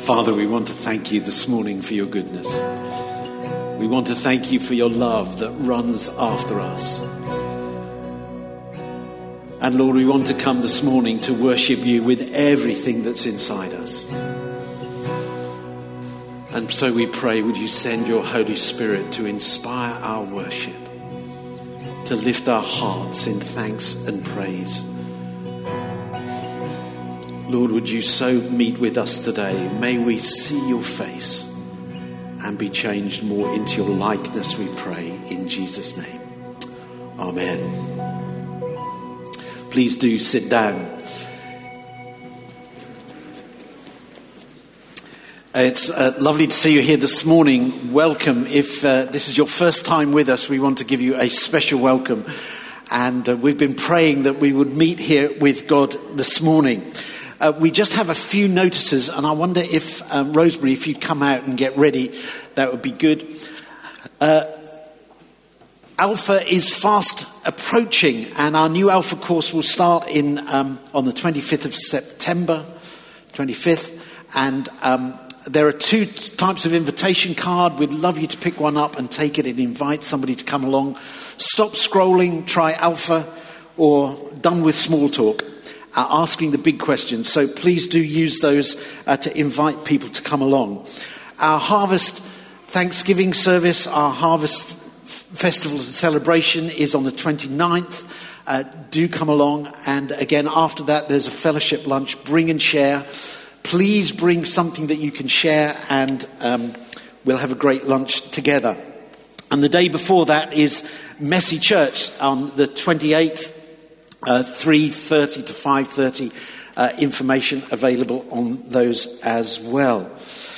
Father, we want to thank you this morning for your goodness. We want to thank you for your love that runs after us. And Lord, we want to come this morning to worship you with everything that's inside us. And so we pray, would you send your Holy Spirit to inspire our worship, to lift our hearts in thanks and praise. Lord, would you so meet with us today? May we see your face and be changed more into your likeness, we pray, in Jesus' name. Amen. Please do sit down. It's lovely to see you here this morning. Welcome. If this is your first time with us, we want to give you a special welcome. And we've been praying that we would meet here with God this morning. We just have a few notices, and I wonder if, Rosemary, if you'd come out and get ready, that would be good. Alpha is fast approaching, and our new Alpha course will start on the 25th of September, 25th, and there are two types of invitation card. We'd love you to pick one up and take it and invite somebody to come along. Stop scrolling, try Alpha, or done with small talk. Asking the big questions. So please do use those to invite people to come along. Our Harvest Thanksgiving service, our Harvest Festival and Celebration is on the 29th. Do come along. And again, after that, there's a fellowship lunch. Bring and share. Please bring something that you can share, and we'll have a great lunch together. And the day before that is Messy Church on the 28th. 3:30 to 5:30, information available on those as well.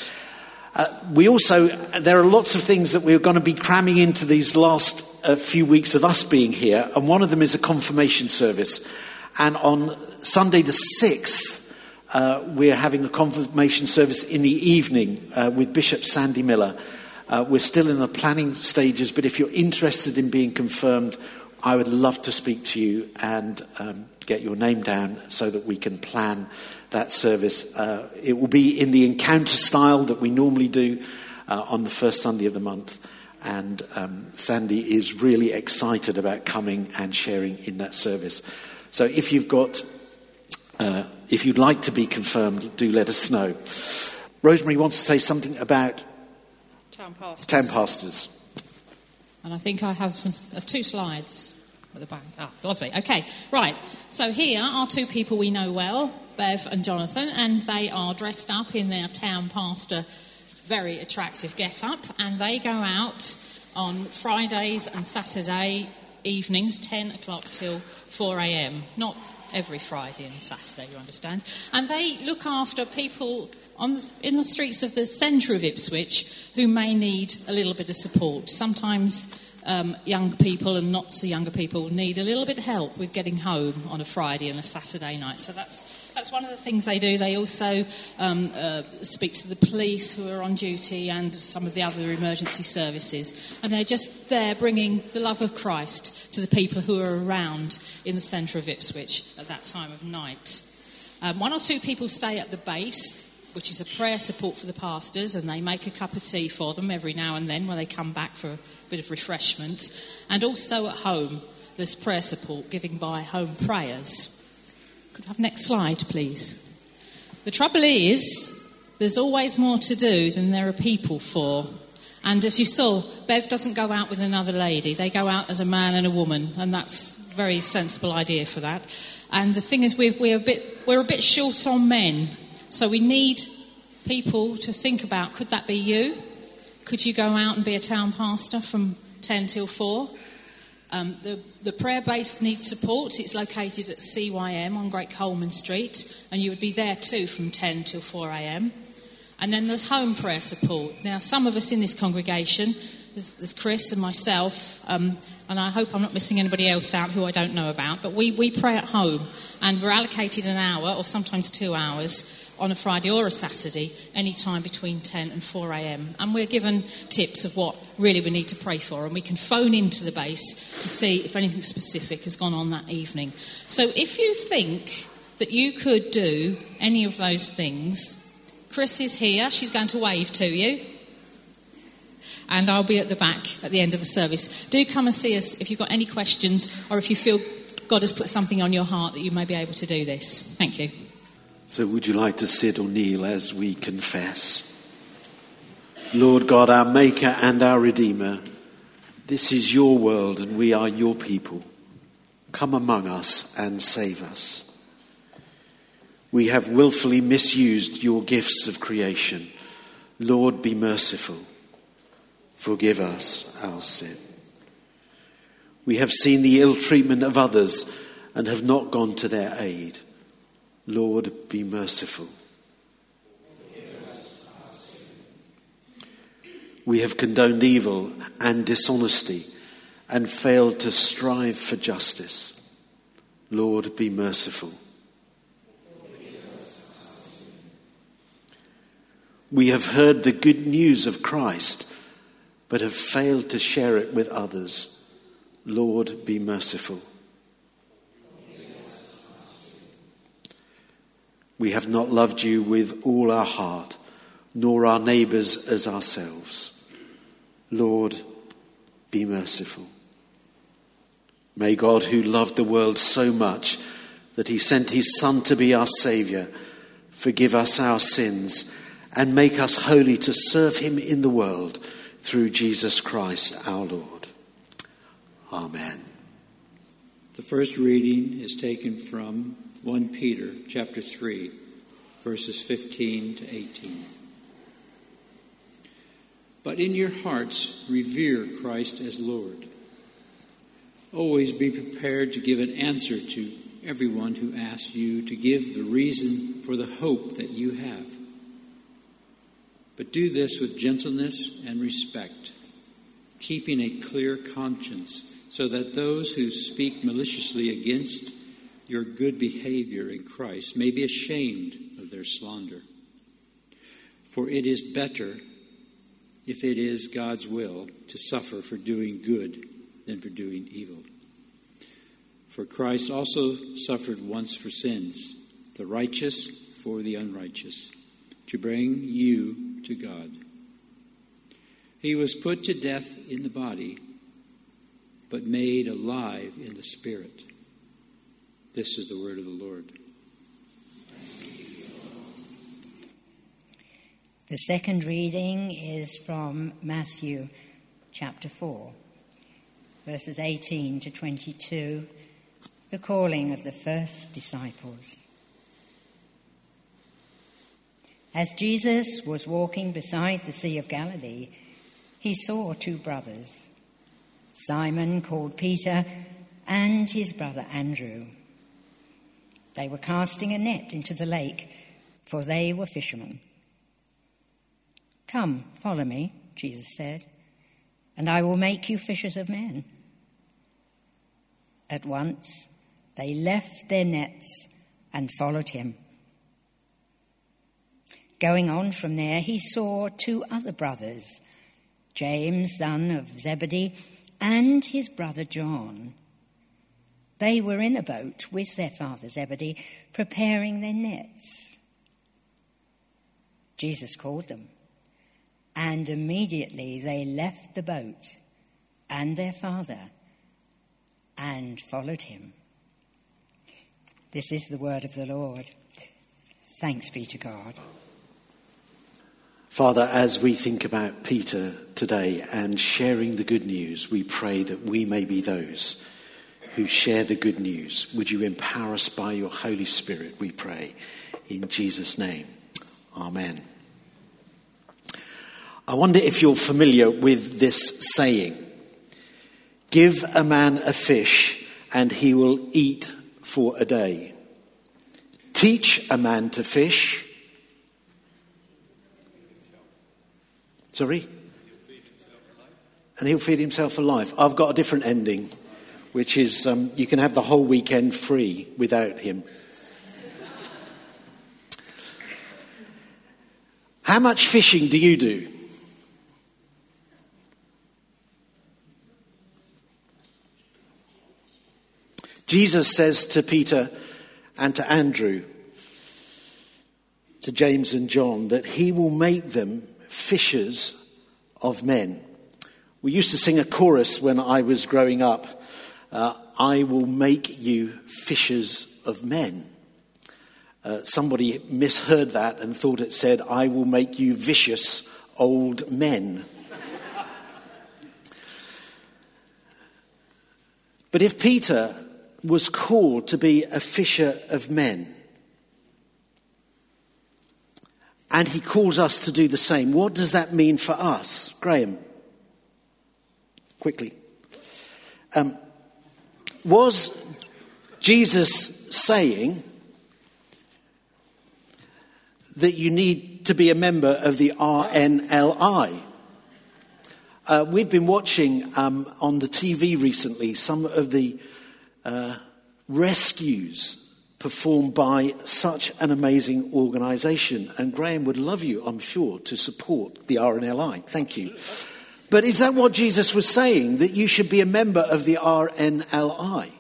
There are lots of things that we're going to be cramming into these last few weeks of us being here, and one of them is a confirmation service. And on Sunday the 6th, we're having a confirmation service in the evening with Bishop Sandy Miller. We're still in the planning stages, but if you're interested in being confirmed, I would love to speak to you and get your name down so that we can plan that service. It will be in the encounter style that we normally do on the first Sunday of the month. And Sandy is really excited about coming and sharing in that service. So if you'd like to be confirmed, do let us know. Rosemary wants to say something about town pastors. And I think I have two slides at the back. Lovely. Okay, right. So here are two people we know well, Bev and Jonathan, and they are dressed up in their town pastor, very attractive get-up, and they go out on Fridays and Saturday evenings, 10 o'clock till 4 a.m. Not every Friday and Saturday, you understand. And they look after people in the streets of the centre of Ipswich who may need a little bit of support. Sometimes young people and not so younger people need a little bit of help with getting home on a Friday and a Saturday night. So that's one of the things they do. They also speak to the police who are on duty and some of the other emergency services. And they're just there bringing the love of Christ to the people who are around in the centre of Ipswich at that time of night. One or two people stay at the base, which is a prayer support for the pastors, and they make a cup of tea for them every now and then when they come back for a bit of refreshment. And also at home, there's prayer support given by home prayers. Could I have next slide, please? The trouble is, there's always more to do than there are people for. And as you saw, Bev doesn't go out with another lady. They go out as a man and a woman, and that's a very sensible idea for that. And the thing is, we're a bit short on men. So we need people to think about, could that be you? Could you go out and be a town pastor from 10 till 4? The prayer base needs support. It's located at CYM on Great Coleman Street, and you would be there too from 10 till 4 a.m. And then there's home prayer support. Now, some of us in this congregation, there's Chris and myself, and I hope I'm not missing anybody else out who I don't know about, but we pray at home, and we're allocated an hour or sometimes 2 hours on a Friday or a Saturday, any time between 10 and 4 a.m. And we're given tips of what really we need to pray for, and we can phone into the base to see if anything specific has gone on that evening. So if you think that you could do any of those things, Chris is here. She's going to wave to you. And I'll be at the back at the end of the service. Do come and see us if you've got any questions or if you feel God has put something on your heart that you may be able to do this. Thank you. So would you like to sit or kneel as we confess? Lord God, our Maker and our Redeemer, this is your world and we are your people. Come among us and save us. We have willfully misused your gifts of creation. Lord, be merciful. Forgive us our sin. We have seen the ill treatment of others and have not gone to their aid. Lord, be merciful. We have condoned evil and dishonesty and failed to strive for justice. Lord, be merciful. We have heard the good news of Christ, but have failed to share it with others. Lord, be merciful. We have not loved you with all our heart, nor our neighbours as ourselves. Lord, be merciful. May God, who loved the world so much that he sent his Son to be our Saviour, forgive us our sins and make us holy to serve him in the world through Jesus Christ our Lord. Amen. The first reading is taken from 1 Peter chapter 3, verses 15 to 18. But in your hearts revere Christ as Lord. Always be prepared to give an answer to everyone who asks you to give the reason for the hope that you have. But do this with gentleness and respect, keeping a clear conscience, so that those who speak maliciously against your good behavior in Christ may be ashamed of their slander. For it is better, if it is God's will, to suffer for doing good than for doing evil. For Christ also suffered once for sins, the righteous for the unrighteous, to bring you to God. He was put to death in the body, but made alive in the Spirit. This is the word of the Lord. The second reading is from Matthew chapter 4, verses 18 to 22, the calling of the first disciples. As Jesus was walking beside the Sea of Galilee, he saw two brothers, Simon called Peter and his brother Andrew. They were casting a net into the lake, for they were fishermen. "Come, follow me," Jesus said, "and I will make you fishers of men." At once they left their nets and followed him. Going on from there, he saw two other brothers, James, son of Zebedee, and his brother John. They were in a boat with their father Zebedee, preparing their nets. Jesus called them, and immediately they left the boat and their father and followed him. This is the word of the Lord. Thanks be to God. Father, as we think about Peter today and sharing the good news, we pray that we may be those who share the good news. Would you empower us by your Holy Spirit, we pray, in Jesus' name. Amen. I wonder if you're familiar with this saying: give a man a fish and he will eat for a day. Teach a man to fish. Sorry? And he'll feed himself alive. I've got a different ending, which is you can have the whole weekend free without him. How much fishing do you do? Jesus says to Peter and to Andrew, to James and John that he will make them fishers of men. We used to sing a chorus when I was growing up. I will make you fishers of men. Somebody misheard that and thought it said, I will make you vicious old men. But if Peter was called to be a fisher of men, and he calls us to do the same, what does that mean for us? Graham, quickly. Was Jesus saying that you need to be a member of the RNLI? We've been watching on the TV recently some of the rescues performed by such an amazing organisation. And Graham would love you, I'm sure, to support the RNLI. Thank you. But is that what Jesus was saying, that you should be a member of the RNLI?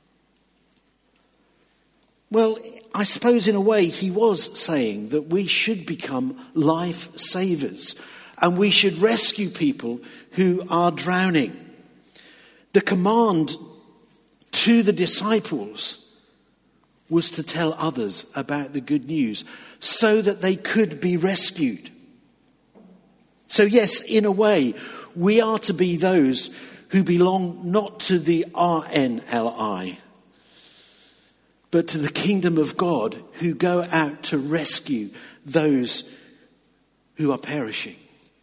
Well, I suppose in a way he was saying that we should become life savers and we should rescue people who are drowning. The command to the disciples was to tell others about the good news so that they could be rescued. So yes, in a way, we are to be those who belong not to the RNLI, but to the kingdom of God, who go out to rescue those who are perishing.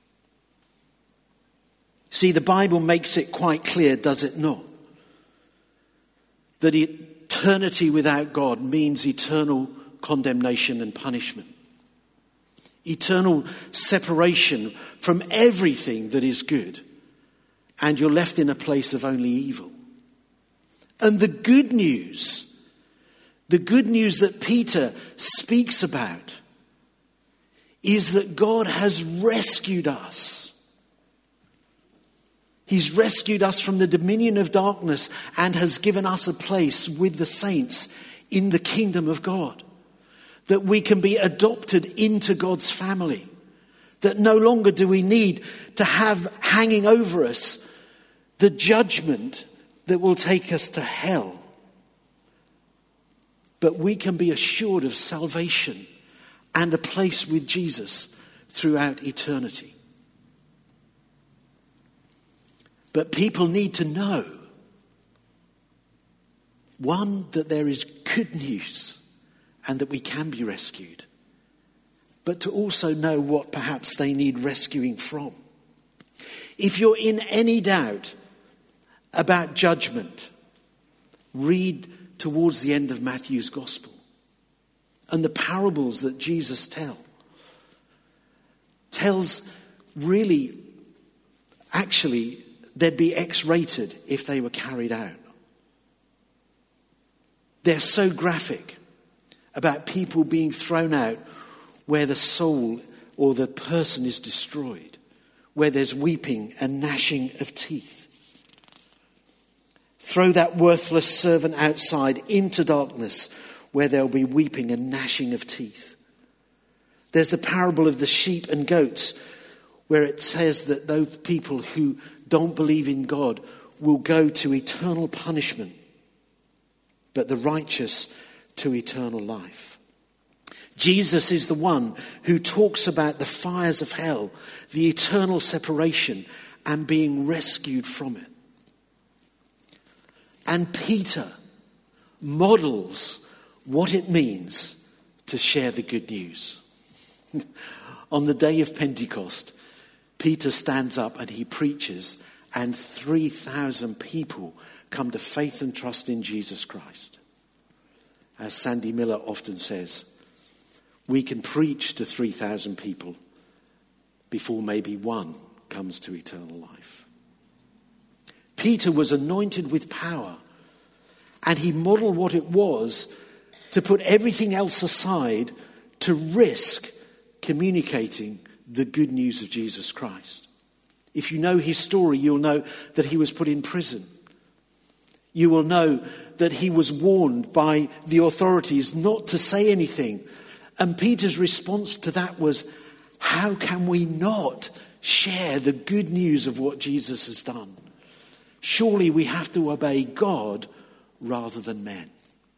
See, the Bible makes it quite clear, does it not? That eternity without God means eternal condemnation and punishment. Eternal separation from everything that is good. And you're left in a place of only evil. And the good news that Peter speaks about, is that God has rescued us. He's rescued us from the dominion of darkness and has given us a place with the saints in the kingdom of God. That we can be adopted into God's family. That no longer do we need to have hanging over us the judgment that will take us to hell. But we can be assured of salvation and a place with Jesus throughout eternity. But people need to know, one, that there is good news and that we can be rescued, but to also know what perhaps they need rescuing from. If you're in any doubt about judgment, read towards the end of Matthew's Gospel and the parables that Jesus tells really, actually, they'd be X-rated if they were carried out. They're so graphic about people being thrown out where the soul or the person is destroyed, where there's weeping and gnashing of teeth. Throw that worthless servant outside into darkness where there'll be weeping and gnashing of teeth. There's the parable of the sheep and goats where it says that those people who don't believe in God will go to eternal punishment, but the righteous to eternal life. Jesus is the one who talks about the fires of hell, the eternal separation, and being rescued from it. And Peter models what it means to share the good news. On the day of Pentecost, Peter stands up and he preaches, and 3,000 people come to faith and trust in Jesus Christ. As Sandy Miller often says, we can preach to 3,000 people before maybe one comes to eternal life. Peter was anointed with power, and he modeled what it was to put everything else aside to risk communicating the good news of Jesus Christ. If you know his story, you'll know that he was put in prison. You will know that he was warned by the authorities not to say anything And Peter's response to that was, how can we not share the good news of what Jesus has done? Surely we have to obey God rather than men.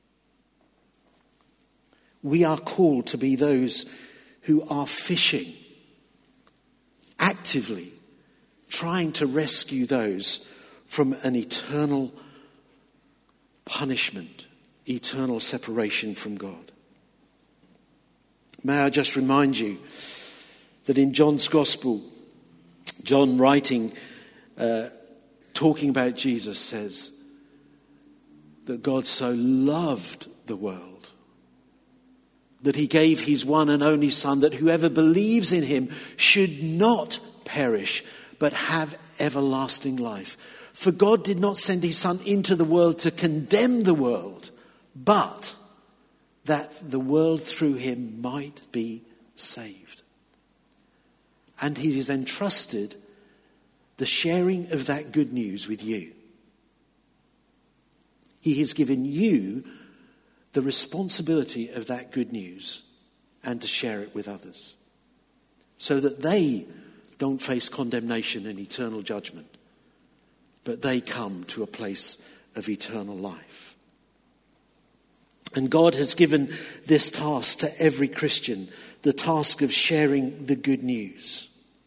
We are called to be those who are fishing, actively trying to rescue those from an eternal punishment, eternal separation from God. May I just remind you that in John's Gospel, John writing, talking about Jesus, says that God so loved the world that he gave his one and only Son, that whoever believes in him should not perish, but have everlasting life. For God did not send his Son into the world to condemn the world, but that the world through him might be saved. And he has entrusted the sharing of that good news with you. He has given you the responsibility of that good news and to share it with others, so that they don't face condemnation and eternal judgment, but they come to a place of eternal life. And God has given this task to every Christian, the task of sharing the good news.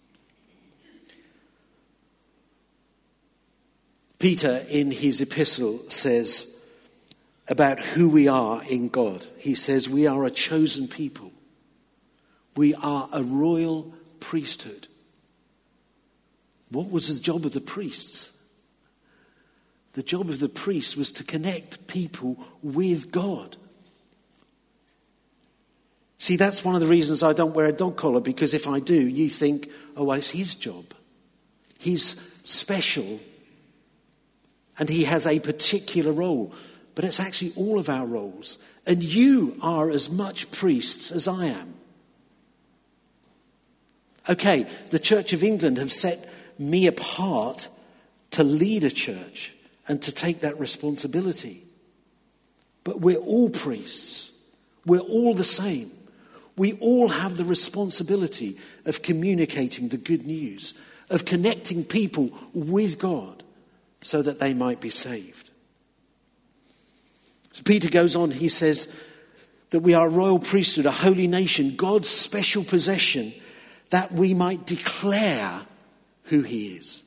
Peter, in his epistle, says about who we are in God. He says we are a chosen people. We are a royal priesthood. What was the job of the priests? The job of the priests was to connect people with God. See, that's one of the reasons I don't wear a dog collar, because if I do, you think, oh, well, it's his job. He's special and he has a particular role. But it's actually all of our roles. And you are as much priests as I am. Okay, the Church of England have set me apart to lead a church and to take that responsibility. But we're all priests. We're all the same. We all have the responsibility of communicating the good news, of connecting people with God so that they might be saved. So Peter goes on, he says that we are a royal priesthood, a holy nation, God's special possession, that we might declare who he is.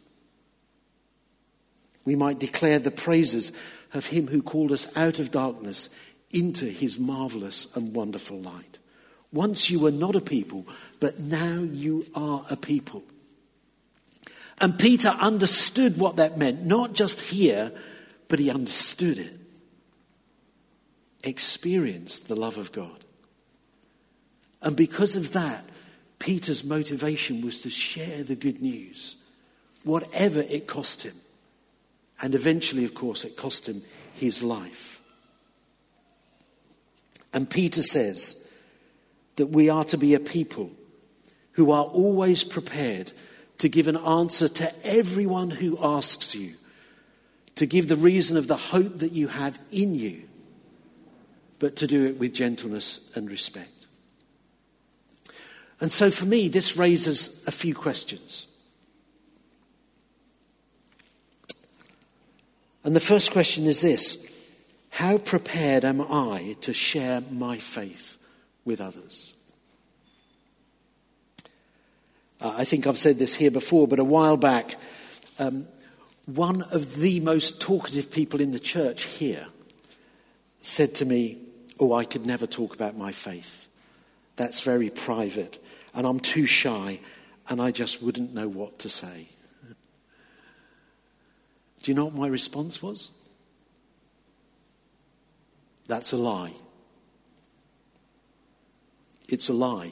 We might declare the praises of him who called us out of darkness into his marvelous and wonderful light. Once you were not a people, but now you are a people. And Peter understood what that meant, not just here, but he understood it. Experienced the love of God. And because of that, Peter's motivation was to share the good news, whatever it cost him. And eventually, of course, it cost him his life. And Peter says that we are to be a people who are always prepared to give an answer to everyone who asks you, to give the reason of the hope that you have in you, but to do it with gentleness and respect. And so for me, this raises a few questions. And the first question is this: how prepared am I to share my faith with others? I think I've said this here before, but a while back, one of the most talkative people in the church here said to me, oh, I could never talk about my faith. That's very private, and I'm too shy, and I just wouldn't know what to say. Do you know what my response was? That's a lie. It's a lie.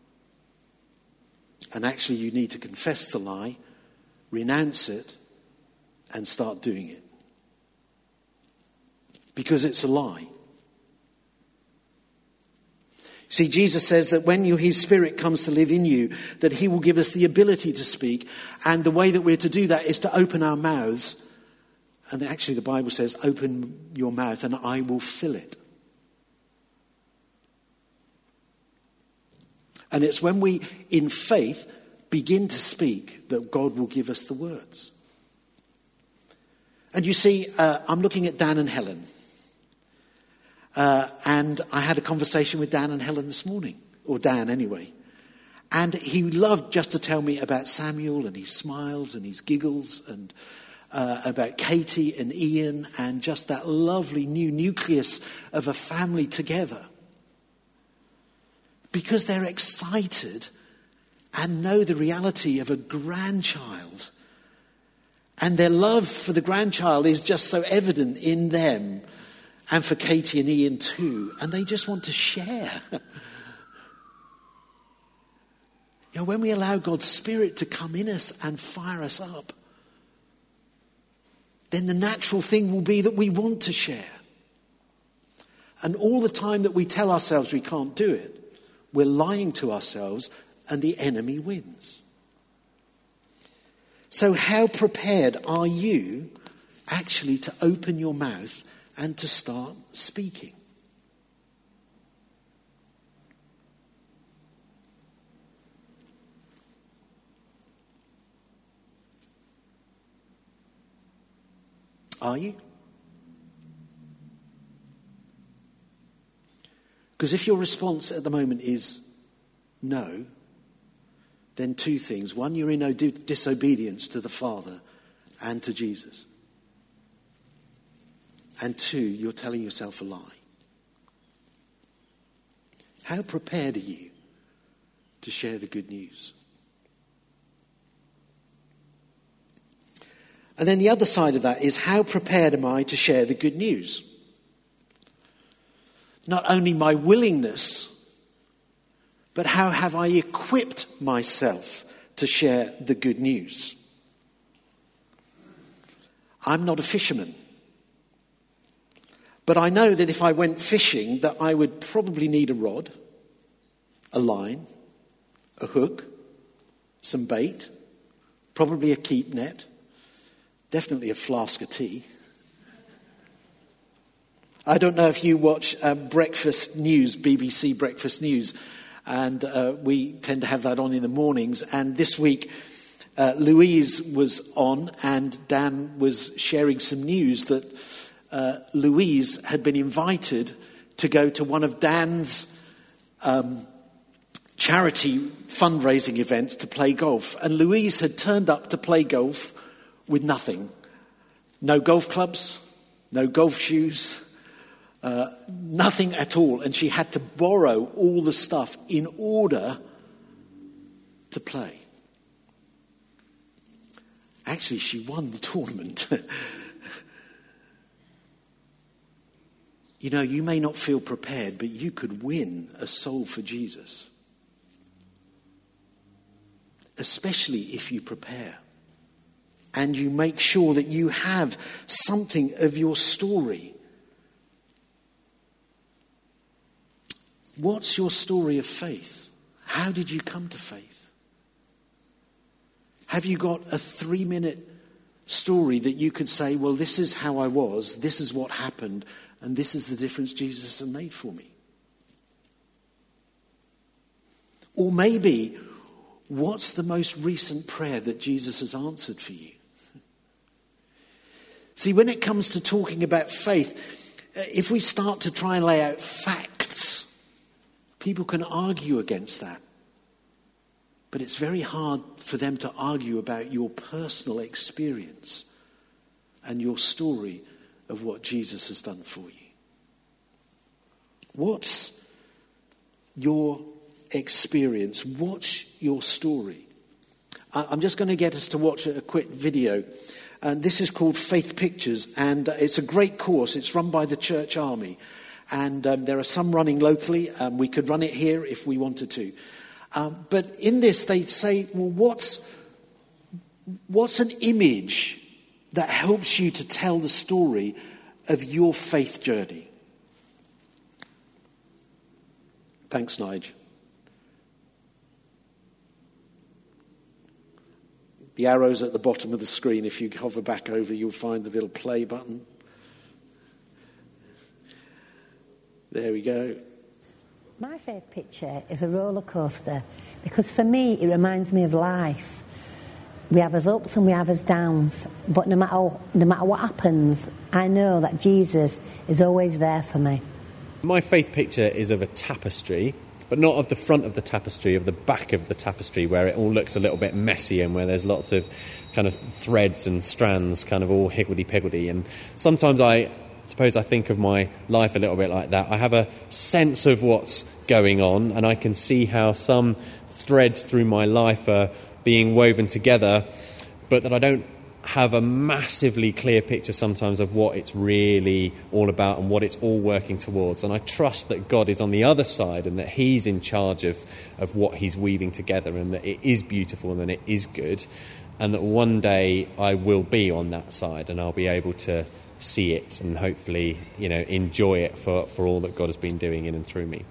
And actually you need to confess the lie, renounce it, and start doing it. Because it's a lie. See, Jesus says that when his Spirit comes to live in you, that he will give us the ability to speak. And the way that we're to do that is to open our mouths. And actually the Bible says, open your mouth and I will fill it. And it's when we, in faith, begin to speak that God will give us the words. And you see, I'm looking at Dan and Helen. And I had a conversation with Dan and Helen this morning, or Dan anyway. And he loved just to tell me about Samuel, and he smiles and he giggles, and about Katie and Ian, and just that lovely new nucleus of a family together. Because they're excited and know the reality of a grandchild. And their love for the grandchild is just so evident in them, and for Katie and Ian too. And they just want to share. You know, when we allow God's Spirit to come in us and fire us up, then the natural thing will be that we want to share. And all the time that we tell ourselves we can't do it, we're lying to ourselves, and the enemy wins. So how prepared are you actually to open your mouth and to start speaking? Are you? Because if your response at the moment is no, then two things. One, you're in disobedience to the Father and to Jesus. And two, you're telling yourself a lie. How prepared are you to share the good news? And then the other side of that is, how prepared am I to share the good news? Not only my willingness, but how have I equipped myself to share the good news? I'm not a fisherman. But I know that if I went fishing, that I would probably need a rod, a line, a hook, some bait, probably a keep net, definitely a flask of tea. I don't know if you watch breakfast news, BBC Breakfast News, and we tend to have that on in the mornings. And this week, Louise was on, and Dan was sharing some news that Louise had been invited to go to one of Dan's charity fundraising events to play golf. And Louise had turned up to play golf with nothing. No golf clubs, no golf shoes, nothing at all. And she had to borrow all the stuff in order to play. Actually, she won the tournament. You know, you may not feel prepared, but you could win a soul for Jesus. Especially if you prepare. And you make sure that you have something of your story. What's your story of faith? How did you come to faith? Have you got a 3-minute story that you could say, well, this is how I was, this is what happened, and this is the difference Jesus has made for me? Or maybe, what's the most recent prayer that Jesus has answered for you? See, when it comes to talking about faith, if we start to try and lay out facts, people can argue against that. But it's very hard for them to argue about your personal experience and your story of what Jesus has done for you. What's your experience? What's your story? I'm just going to get us to watch a quick video. And this is called Faith Pictures, and it's a great course. It's run by the Church Army. And there are some running locally. We could run it here if we wanted to. But in this, they say, well, what's an image that helps you to tell the story of your faith journey? Thanks, Nigel. The arrow's at the bottom of the screen. If you hover back over, you'll find the little play button. There we go. My faith picture is a roller coaster because for me it reminds me of life. We have us ups and we have us downs, but no matter what happens, I know that Jesus is always there for me. My faith picture is of a tapestry, but not of the front of the tapestry, of the back of the tapestry, where it all looks a little bit messy and where there's lots of kind of threads and strands kind of all higgledy-piggledy. And sometimes I suppose I think of my life a little bit like that. I have a sense of what's going on, and I can see how some threads through my life are being woven together, but that I don't have a massively clear picture sometimes of what it's really all about and what it's all working towards. And I trust that God is on the other side and that he's in charge of what he's weaving together, and that it is beautiful and that it is good, and that one day I will be on that side and I'll be able to see it and hopefully, enjoy it for all that God has been doing in and through me.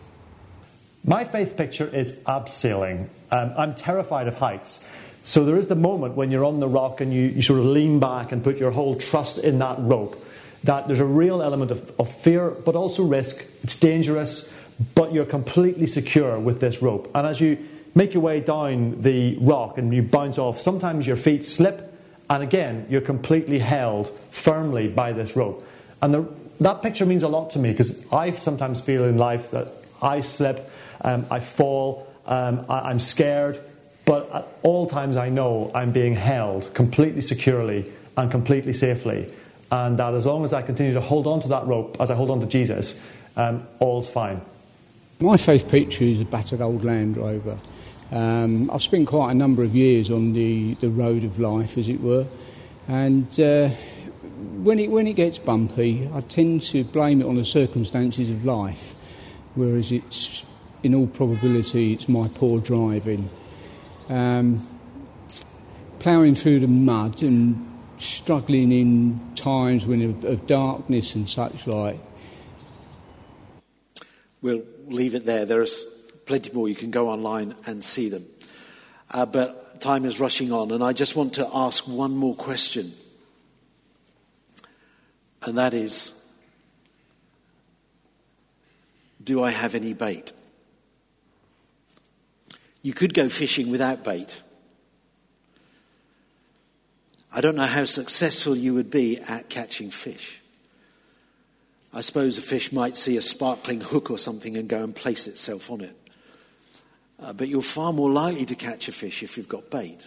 My faith picture is abseiling. I'm terrified of heights. So there is the moment when you're on the rock and you sort of lean back and put your whole trust in that rope, that there's a real element of fear, but also risk. It's dangerous, but you're completely secure with this rope. And as you make your way down the rock and you bounce off, sometimes your feet slip, and again, you're completely held firmly by this rope. And that picture means a lot to me, because I sometimes feel in life that I slip, I fall, I'm scared, but at all times I know I'm being held completely securely and completely safely, and that as long as I continue to hold on to that rope, as I hold on to Jesus, all's fine. My faith picture is a battered old Land Rover. I've spent quite a number of years on the road of life, as it were, and when it gets bumpy, I tend to blame it on the circumstances of life, whereas it's, in all probability, it's my poor driving. Ploughing through the mud and struggling in times of darkness and such like. We'll leave it there. There's plenty more. You can go online and see them. But time is rushing on, and I just want to ask one more question. And that is, do I have any bait? You could go fishing without bait. I don't know how successful you would be at catching fish. I suppose a fish might see a sparkling hook or something and go and place itself on it. But you're far more likely to catch a fish if you've got bait.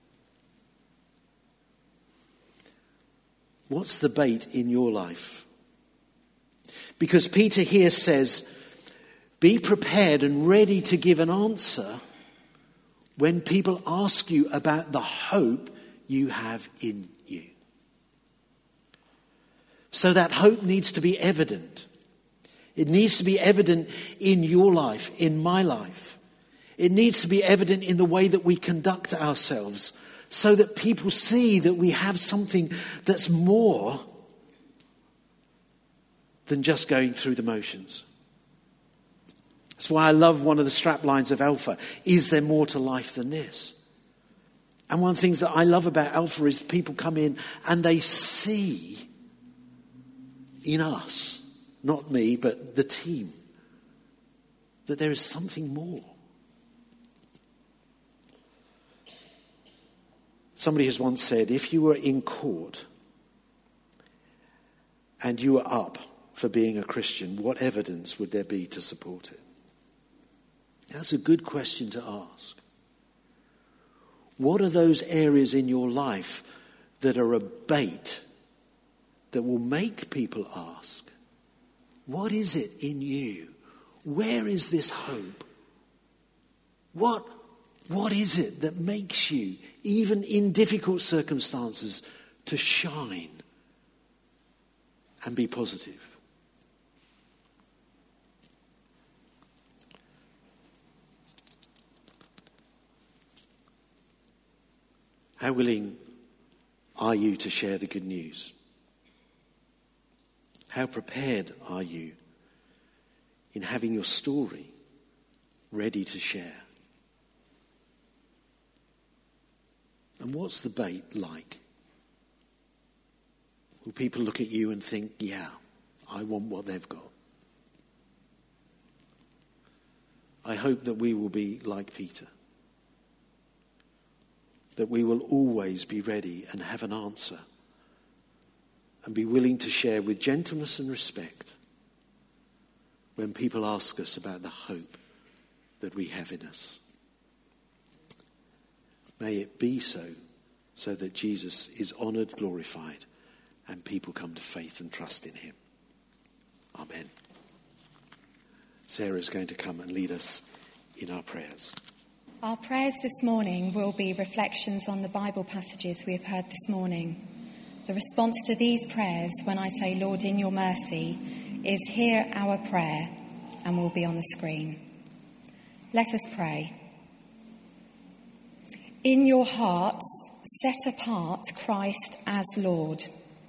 What's the bait in your life? Because Peter here says, be prepared and ready to give an answer when people ask you about the hope you have in you. So that hope needs to be evident. It needs to be evident in your life, in my life. It needs to be evident in the way that we conduct ourselves, so that people see that we have something that's more than just going through the motions. That's why I love one of the strap lines of Alpha. Is there more to life than this? And one of the things that I love about Alpha is people come in and they see in us, not me, but the team, that there is something more. Somebody has once said, if you were in court and you were up for being a Christian, what evidence would there be to support it? That's a good question to ask. What are those areas in your life that are a bait that will make people ask, what is it in you? Where is this hope? What is it that makes you, even in difficult circumstances, to shine and be positive? How willing are you to share the good news? How prepared are you in having your story ready to share? And what's the bait like? Will people look at you and think, yeah, I want what they've got? I hope that we will be like Peter, that we will always be ready and have an answer and be willing to share with gentleness and respect when people ask us about the hope that we have in us. May it be so that Jesus is honoured, glorified, and people come to faith and trust in him. Amen. Sarah is going to come and lead us in our prayers. Our prayers this morning will be reflections on the Bible passages we have heard this morning. The response to these prayers, when I say, Lord, in your mercy, is hear our prayer, and will be on the screen. Let us pray. In your hearts, set apart Christ as Lord.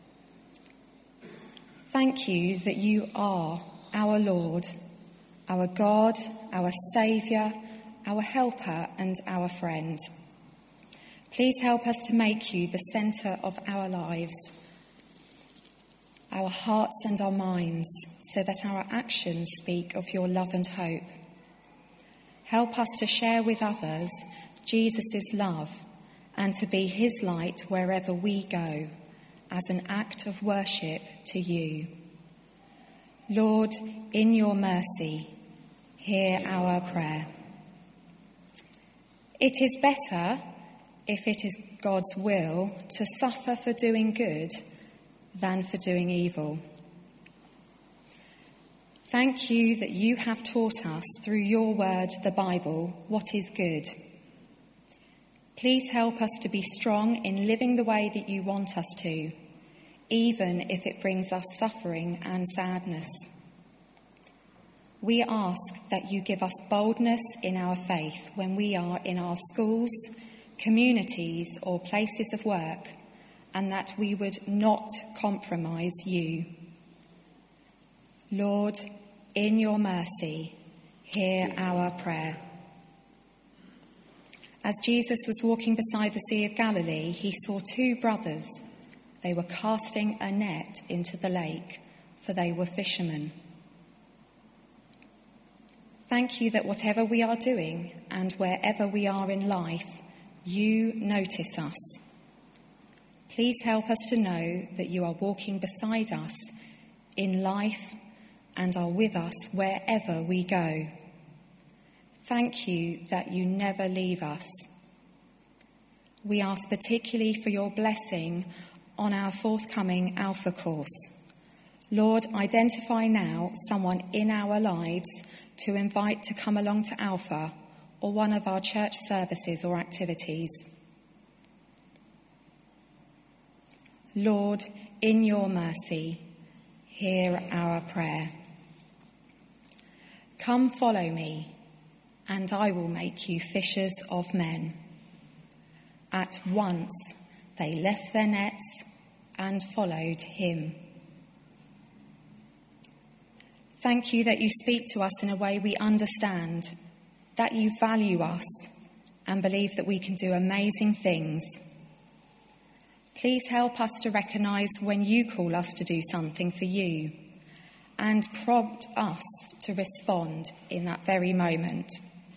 Thank you that you are our Lord, our God, our Saviour, our helper and our friend. Please help us to make you the centre of our lives, our hearts and our minds, so that our actions speak of your love and hope. Help us to share with others Jesus' love and to be his light wherever we go, as an act of worship to you. Lord, in your mercy, hear our prayer. It is better, if it is God's will, to suffer for doing good than for doing evil. Thank you that you have taught us through your word, the Bible, what is good. Please help us to be strong in living the way that you want us to, even if it brings us suffering and sadness. We ask that you give us boldness in our faith when we are in our schools, communities or places of work, and that we would not compromise you. Lord, in your mercy, hear our prayer. As Jesus was walking beside the Sea of Galilee, he saw two brothers. They were casting a net into the lake, for they were fishermen. Thank you that whatever we are doing and wherever we are in life, you notice us. Please help us to know that you are walking beside us in life and are with us wherever we go. Thank you that you never leave us. We ask particularly for your blessing on our forthcoming Alpha course. Lord, identify now someone in our lives to invite to come along to Alpha or one of our church services or activities. Lord, in your mercy, hear our prayer. Come follow me, and I will make you fishers of men. At once they left their nets and followed him. Thank you that you speak to us in a way we understand, that you value us and believe that we can do amazing things. Please help us to recognise when you call us to do something for you and prompt us to respond in that very moment.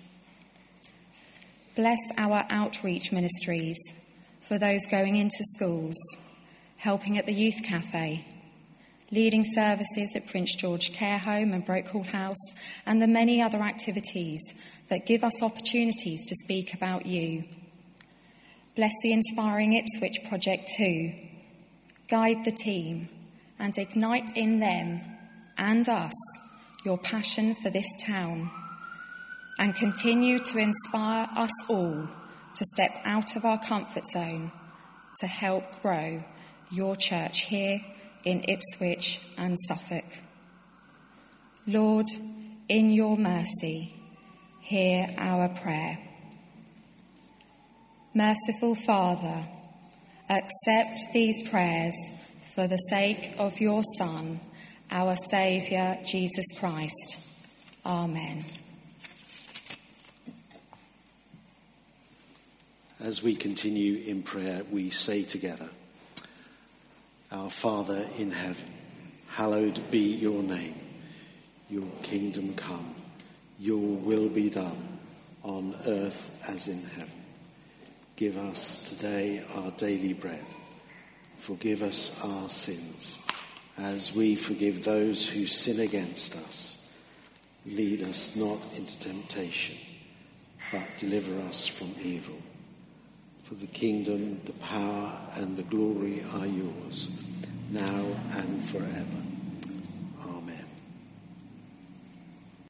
Bless our outreach ministries for those going into schools, helping at the Youth Cafe, leading services at Prince George Care Home and Brokehall House, and the many other activities that give us opportunities to speak about you. Bless the Inspiring Ipswich Project too. Guide the team and ignite in them and us your passion for this town, and continue to inspire us all to step out of our comfort zone to help grow your church here in Ipswich and Suffolk. Lord, in your mercy, hear our prayer. Merciful Father, accept these prayers for the sake of your Son, our Saviour, Jesus Christ. Amen. As we continue in prayer, we say together, Our Father in heaven, hallowed be your name. Your kingdom come, Your will be done on earth as in heaven. Give us today our daily bread. Forgive us our sins, as we forgive those who sin against us. Lead us not into temptation, but deliver us from evil. For the kingdom, the power, and the glory are yours, now and forever.